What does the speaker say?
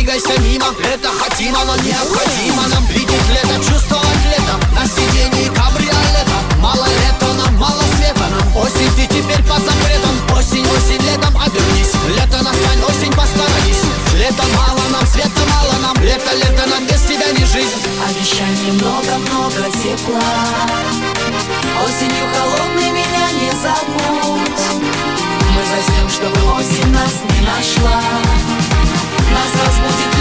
двигайся мимо. Лето хотимо, но необходимо нам видеть лето, чувствовать лето. На сиденье кабриолета. Мало лета нам, мало света нам. Осень, ты теперь под запретом. Осень, осень, летом обернись. Лето настань, осень, посторонись. Лето мало нам, света мало нам. Лето, лето нам, без тебя не жизнь. Обещаний много-много тепла. Осенью холодной меня не забудь. Мы заснем, чтобы осень нас не нашла. Нас разбудит